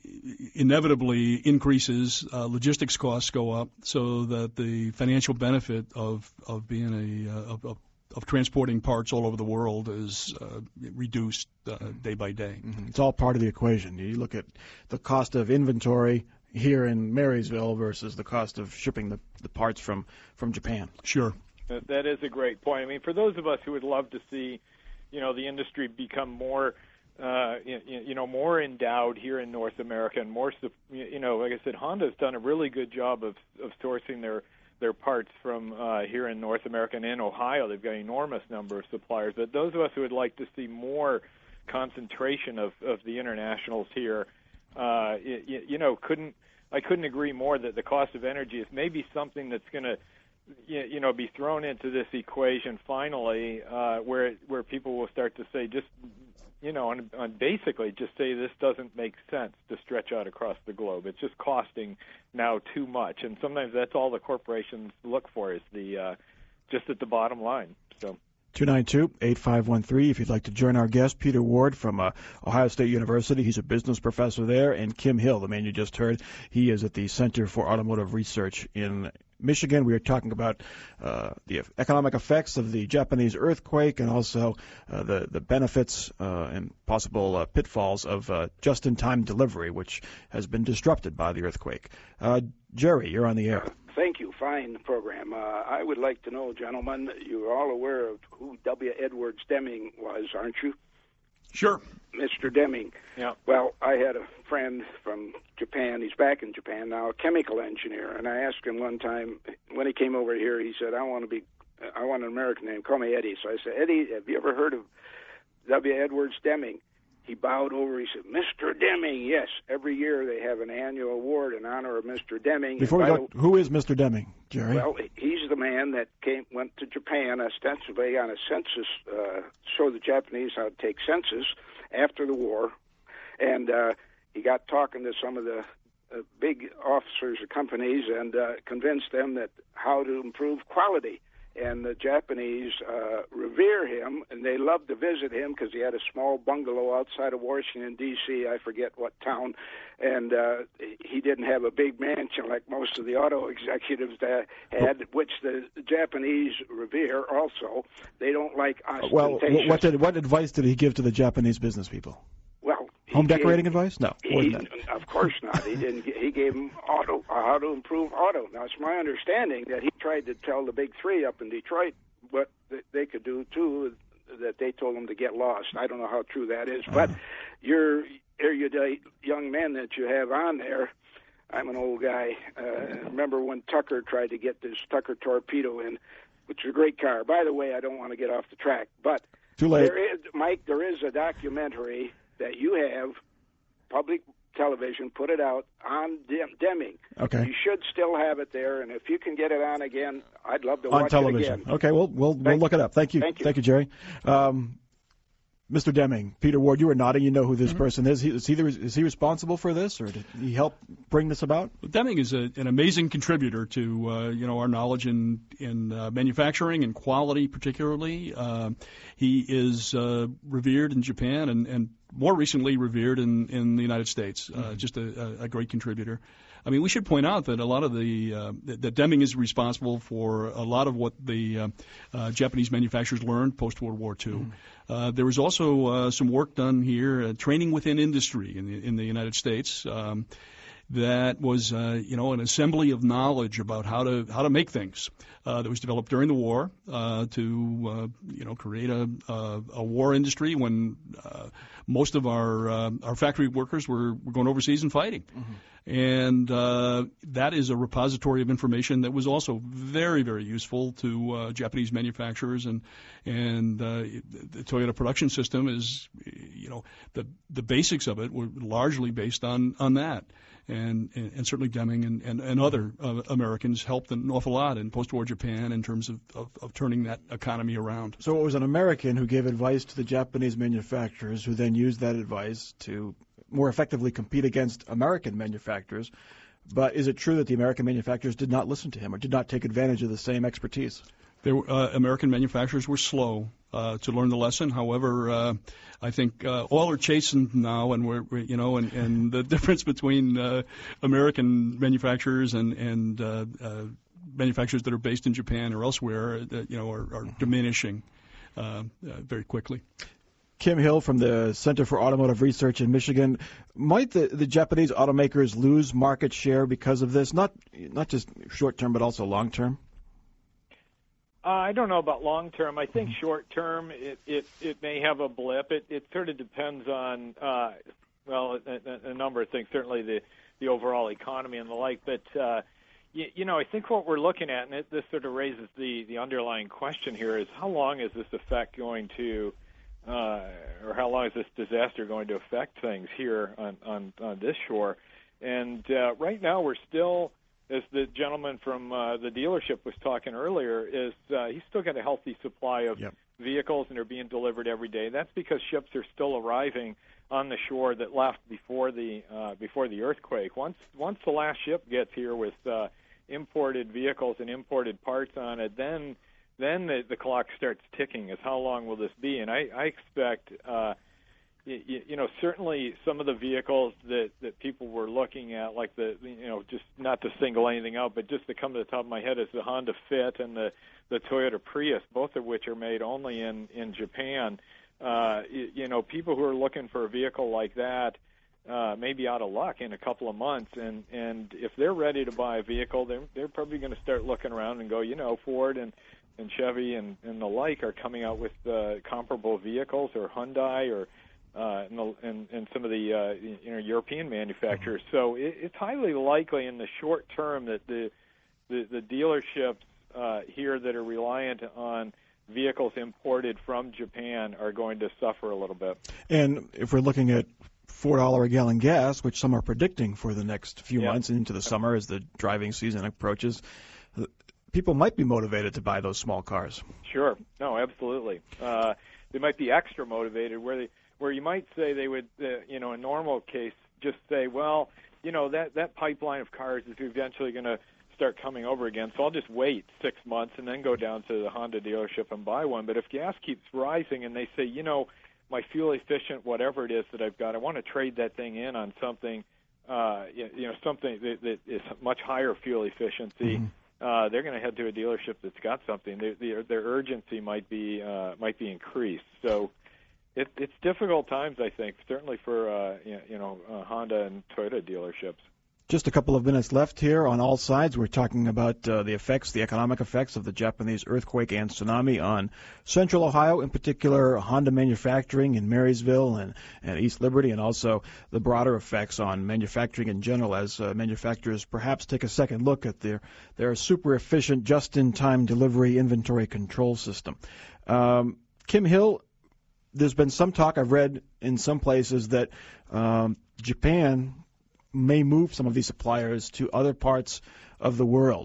inevitably increases, uh, logistics costs go up, so that the financial benefit of of being a uh, of, of, of transporting parts all over the world is uh, reduced uh, day by day. Mm-hmm. It's all part of the equation. You look at the cost of inventory here in Marysville versus the cost of shipping the, the parts from, from Japan. Sure. That, that is a great point. I mean, for those of us who would love to see, you know, the industry become more, uh, you, you know, more endowed here in North America and more, you know, like I said, Honda's done a really good job of of sourcing their their parts from uh, here in North America and in Ohio. They've got an enormous number of suppliers. But those of us who would like to see more concentration of, of the internationals here, uh, you, you know, couldn't I couldn't agree more that the cost of energy is maybe something that's going to, you know, be thrown into this equation finally, uh, where it, where people will start to say, just, you know, on, on basically just say this doesn't make sense to stretch out across the globe. It's just costing now too much, and sometimes that's all the corporations look for is the uh, just at the bottom line. So. two nine two, eight five one three if you'd like to join our guest, Peter Ward from uh, Ohio State University. He's a business professor there, and Kim Hill, the man you just heard, he is at the Center for Automotive Research in Michigan. We are talking about uh, the economic effects of the Japanese earthquake and also uh, the, the benefits uh, and possible uh, pitfalls of uh, just-in-time delivery, which has been disrupted by the earthquake. Uh, Jerry, you're on the air. Thank you. Fine program. Uh, I would like to know, gentlemen, you're all aware of who W. Edwards Deming was, aren't you? Sure. Mister Deming. Yeah. Well, I had a friend from Japan. He's back in Japan now, a chemical engineer. And I asked him one time, when he came over here, he said, I want to be, I want an American name. Call me Eddie. So I said, Eddie, have you ever heard of W. Edwards Deming? He bowed over. He said, Mister Deming. Yes, every year they have an annual award in honor of Mister Deming. Before we go, who is Mister Deming, Jerry? Well, he's the man that came went to Japan ostensibly on a census, uh, show the Japanese how to take census after the war, and uh, he got talking to some of the uh, big officers of companies and uh, convinced them that how to improve quality. And the Japanese uh, revere him, and they love to visit him because he had a small bungalow outside of Washington, D C, I forget what town, and uh, he didn't have a big mansion like most of the auto executives that had, which the Japanese revere also. They don't like ostentatious. Well, what, did, what advice did he give to the Japanese business people? Well, home decorating gave, advice? No, he, of course not. He didn't. He gave them auto, uh, how to improve auto. Now, it's my understanding that he tried to tell the big three up in Detroit what they could do too. That they told them to get lost. I don't know how true that is, but uh-huh. your erudite young men that you have on there. I'm an old guy. Uh, remember when Tucker tried to get this Tucker Torpedo in, which is a great car. By the way, I don't want to get off the track, but too late. There is, Mike. There is a documentary that you have, public television, put it out on Dem- Deming. Okay. You should still have it there, and if you can get it on again, I'd love to on watch television. it again. Okay, we'll we'll, we'll look it up. Thank you. Thank you, Thank you Jerry. Um, Mister Deming, Peter Ward, you were nodding. You know who this mm-hmm. person is. He, is, he the, is he responsible for this, or did he help bring this about? Well, Deming is a, an amazing contributor to uh, you know our knowledge in in uh, manufacturing and quality, particularly. Uh, he is uh, revered in Japan and, and more recently revered in, in the United States. Uh, mm-hmm. Just a, a great contributor. I mean, we should point out that a lot of the uh, that Deming is responsible for a lot of what the uh, uh, Japanese manufacturers learned post World War Two. Mm. Uh, there was also uh, some work done here, uh, training within industry in the in the United States. Um, that was, uh, you know, an assembly of knowledge about how to how to make things uh, that was developed during the war uh, to, uh, you know, create a, a, a war industry when uh, most of our uh, our factory workers were, were going overseas and fighting. Mm-hmm. And uh, that is a repository of information that was also very, very useful to uh, Japanese manufacturers. And and uh, the Toyota production system is, you know, the the basics of it were largely based on, on that. And, and, and certainly Deming and, and, and other uh, Americans helped an awful lot in post-war Japan in terms of, of, of turning that economy around. So it was an American who gave advice to the Japanese manufacturers who then used that advice to more effectively compete against American manufacturers. But is it true that the American manufacturers did not listen to him or did not take advantage of the same expertise? There, uh, American manufacturers were slow uh, to learn the lesson. However, uh, I think uh, all are chastened now, and we're, we're you know, and, and the difference between uh, American manufacturers and and uh, uh, manufacturers that are based in Japan or elsewhere, uh, you know, are, are diminishing uh, uh, very quickly. Kim Hill from the Center for Automotive Research in Michigan. Might the, the Japanese automakers lose market share because of this? Not not just short term, but also long term. Uh, I don't know about long term. I think short term it, it, it may have a blip. It, it sort of depends on, uh, well, a, a number of things, certainly the, the overall economy and the like. But, uh, you, you know, I think what we're looking at, and it, this sort of raises the, the underlying question here, is how long is this effect going to, uh, or how long is this disaster going to affect things here on, on, on this shore? And uh, right now we're still, as the gentleman from uh, the dealership was talking earlier, is uh, he's still got a healthy supply of yep. vehicles, and they're being delivered every day. That's because ships are still arriving on the shore that left before the uh, before the earthquake. Once once the last ship gets here with uh, imported vehicles and imported parts on it, then then the, the clock starts ticking. Is how long will this be? And I, I expect. Uh, You, you know, certainly some of the vehicles that, that people were looking at, like the, you know, just not to single anything out, but just to come to the top of my head is the Honda Fit and the, the Toyota Prius, both of which are made only in, in Japan. Uh, you, you know, people who are looking for a vehicle like that uh, may be out of luck in a couple of months. And, and if they're ready to buy a vehicle, they're, they're probably going to start looking around and go, you know, Ford and, and Chevy and, and the like are coming out with uh, comparable vehicles, or Hyundai, or Uh, and, the, and, and some of the uh, you know European manufacturers. So it, it's highly likely in the short term that the the, the dealerships uh, here that are reliant on vehicles imported from Japan are going to suffer a little bit. And if we're looking at four dollars a gallon gas, which some are predicting for the next few yeah. months into the summer as the driving season approaches, people might be motivated to buy those small cars. Sure. No, absolutely. Uh, they might be extra motivated where they where you might say they would, uh, you know, in normal case, just say, well, you know, that, that pipeline of cars is eventually going to start coming over again, so I'll just wait six months and then go down to the Honda dealership and buy one. But if gas keeps rising and they say, you know, my fuel-efficient whatever it is that I've got, I want to trade that thing in on something, uh, you know, something that, that is much higher fuel efficiency, mm-hmm. uh, they're going to head to a dealership that's got something. Their, their, their urgency might be uh, might be increased. So It, it's difficult times, I think, certainly for uh, you know uh, Honda and Toyota dealerships. Just a couple of minutes left here on all sides. We're talking about uh, the effects, the economic effects of the Japanese earthquake and tsunami on Central Ohio, in particular Honda manufacturing in Marysville and, and East Liberty, and also the broader effects on manufacturing in general as uh, manufacturers perhaps take a second look at their, their super efficient just-in-time delivery inventory control system. Um, Kim Hill, there's been some talk I've read in some places that um, Japan may move some of these suppliers to other parts of the world.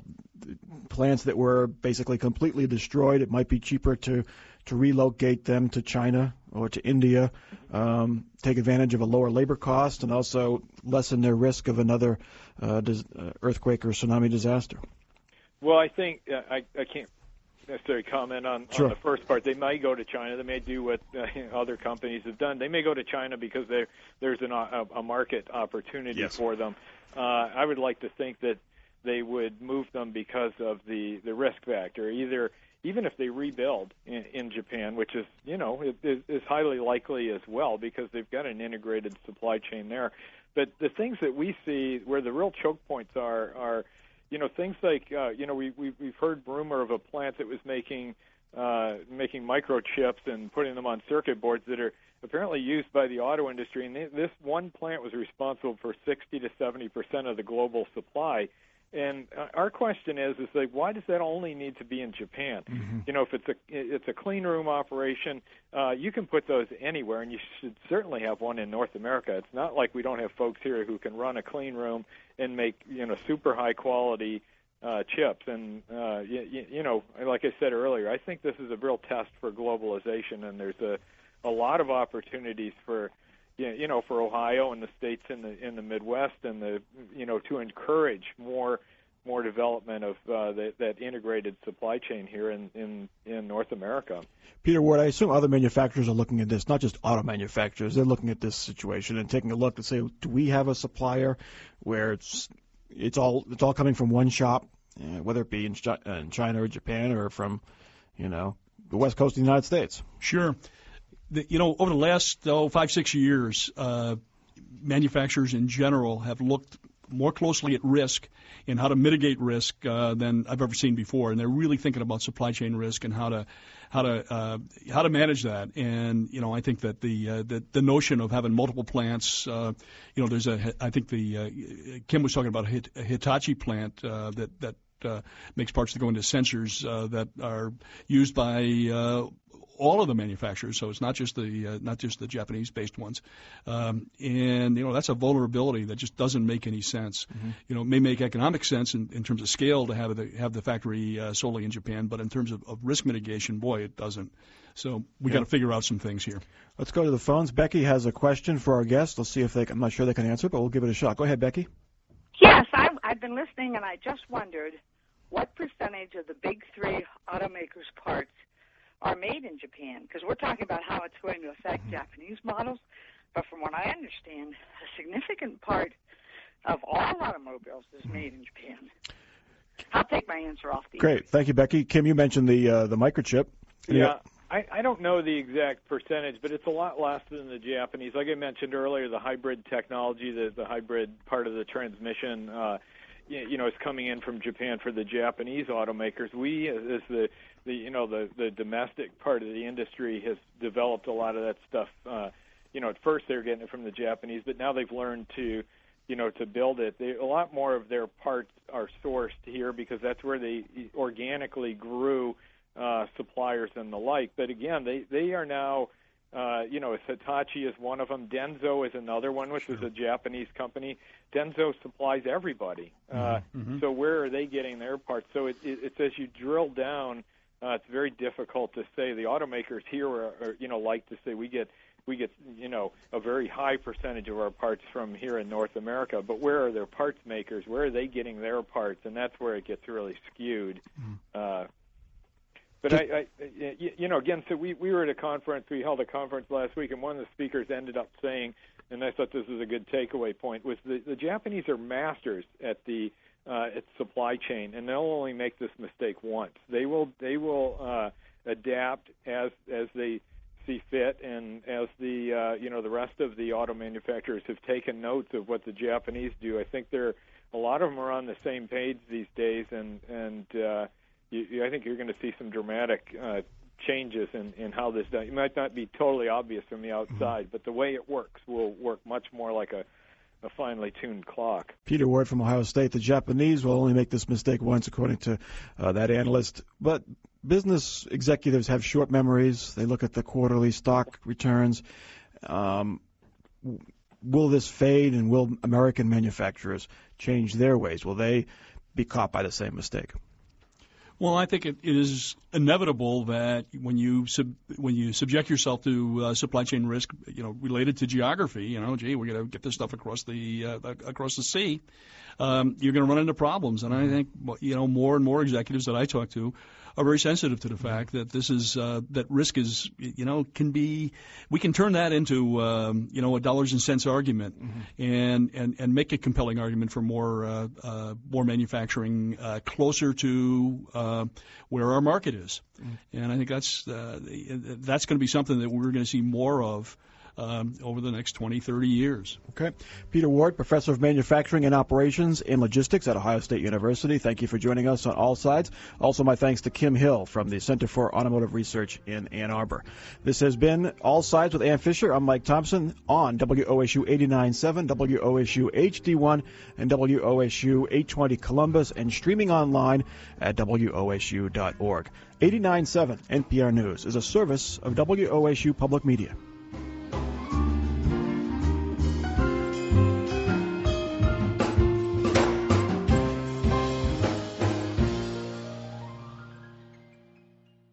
Plants that were basically completely destroyed, it might be cheaper to, to relocate them to China or to India, um, take advantage of a lower labor cost, and also lessen their risk of another uh, dis- uh, earthquake or tsunami disaster. Well, I think uh, I, I can't necessarily comment on, sure. on the first part. They may go to China. They may do what uh, other companies have done. They may go to China because there's an, a, a market opportunity yes. for them. Uh, I would like to think that they would move them because of the, the risk factor. Either even if they rebuild in, in Japan, which is you know is, is highly likely as well because they've got an integrated supply chain there. But the things that we see where the real choke points are are You know, things like, uh, you know, we, we, we've heard rumor of a plant that was making uh, making microchips and putting them on circuit boards that are apparently used by the auto industry. And they, this one plant was responsible for sixty to seventy percent of the global supply. And uh, our question is, is like, why does that only need to be in Japan? Mm-hmm. You know, if it's a it's a clean room operation, uh, you can put those anywhere, and you should certainly have one in North America. It's not like we don't have folks here who can run a clean room and make you know super high quality uh, chips. And uh, you, you know, like I said earlier, I think this is a real test for globalization, and there's a a lot of opportunities for. You know, for Ohio and the states in the in the Midwest, and the you know to encourage more more development of uh, the, that integrated supply chain here in, in, in North America. Peter Ward, I assume other manufacturers are looking at this, not just auto manufacturers. They're looking at this situation and taking a look to say, do we have a supplier where it's it's all it's all coming from one shop, uh, whether it be in, in China or Japan or from you know the West Coast of the United States? Sure. The, you know, over the last oh, five, six years, uh, manufacturers in general have looked more closely at risk and how to mitigate risk uh, than I've ever seen before. And they're really thinking about supply chain risk and how to how to uh, how to manage that. And you know, I think that the uh, the, the notion of having multiple plants, uh, you know, there's a I think the uh, Kim was talking about a, Hit, a Hitachi plant uh, that that uh, makes parts that go into sensors uh, that are used by uh, all of the manufacturers, so it's not just the uh, not just the Japanese-based ones, um, and you know that's a vulnerability that just doesn't make any sense. Mm-hmm. You know, it may make economic sense in, in terms of scale to have the have the factory uh, solely in Japan, but in terms of, of risk mitigation, boy, it doesn't. So we yeah. got to figure out some things here. Let's go to the phones. Becky has a question for our guest. Let's see if they. Can, I'm not sure they can answer, but we'll give it a shot. Go ahead, Becky. Yes, I've, I've been listening, and I just wondered what percentage of the big three automakers' parts are made in Japan, because we're talking about how it's going to affect mm-hmm. Japanese models, but from what I understand, a significant part of all automobiles is made in Japan. I'll take my answer off the Great. Thank you, Becky. Kim, you mentioned the uh, the microchip. Yeah, I, I don't know the exact percentage, but it's a lot less than the Japanese. Like I mentioned earlier, the hybrid technology, the, the hybrid part of the transmission, uh, you, you know, is coming in from Japan for the Japanese automakers. We, as the The you know the the domestic part of the industry has developed a lot of that stuff. Uh, you know, at first they were getting it from the Japanese, but now they've learned to, you know, to build it. They, a lot more of their parts are sourced here because that's where they organically grew uh, suppliers and the like. But again, they they are now, uh, you know, Hitachi is one of them. Denso is another one, which sure. is a Japanese company. Denso supplies everybody. Uh, mm-hmm. So where are they getting their parts? So it, it, it's as you drill down. Uh, it's very difficult to say. The automakers here, are, are, you know, like to say we get we get you know a very high percentage of our parts from here in North America. But where are their parts makers? Where are they getting their parts? And that's where it gets really skewed. Mm. Uh, but I, I, you know, again, so we we were at a conference. We held a conference last week, and one of the speakers ended up saying, and I thought this was a good takeaway point, was the, the Japanese are masters at the Uh, its supply chain, and they'll only make this mistake once. They will they will uh, adapt as as they see fit, and as the uh, you know the rest of the auto manufacturers have taken notes of what the Japanese do. I think they're a lot of them are on the same page these days, and and uh, you, I think you're going to see some dramatic uh, changes in, in how this does. It might not be totally obvious from the outside, but the way it works will work much more like a a finely tuned clock. Peter Ward from Ohio State. The Japanese will only make this mistake once, according to uh, that analyst. But business executives have short memories. They look at the quarterly stock returns. Um, will this fade, and will American manufacturers change their ways? Will they be caught by the same mistake? Well, I think it is inevitable that when you sub, when you subject yourself to uh, supply chain risk, you know, related to geography, you know, gee, we're going to get this stuff across the uh, across the sea. Um, you're going to run into problems, and I think you know more and more executives that I talk to are very sensitive to the fact that this is uh, that risk is you know can be we can turn that into um, you know a dollars and cents argument mm-hmm. and, and and make a compelling argument for more uh, uh, more manufacturing uh, closer to uh, where our market is, mm-hmm. and I think that's uh, that's going to be something that we're going to see more of. Um, over the next twenty, thirty years. Okay. Peter Ward, Professor of Manufacturing and Operations in Logistics at Ohio State University. Thank you for joining us on All Sides. Also, my thanks to Kim Hill from the Center for Automotive Research in Ann Arbor. This has been All Sides with Ann Fisher. I'm Mike Thompson on W O S U eighty-nine point seven, W O S U H D one, and W O S U eight twenty Columbus, and streaming online at W O S U dot org. eighty-nine point seven N P R News is a service of W O S U Public Media.